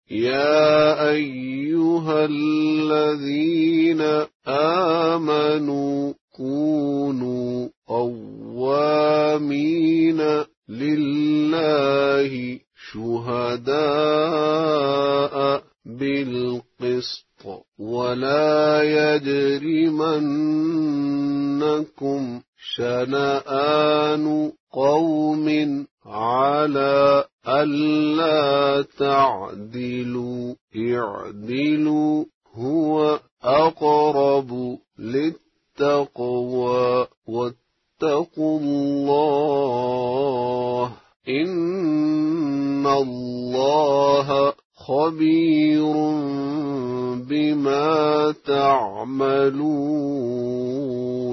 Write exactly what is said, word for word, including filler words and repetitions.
يا أيها الذين آمنوا كونوا قوامين لله شهداء بالقسط ولا يجرمنكم شنآن قوم على ألا تعدلوا اعدلوا هو أقرب للتقوى واتقوا الله إن الله خبير بما تعملون.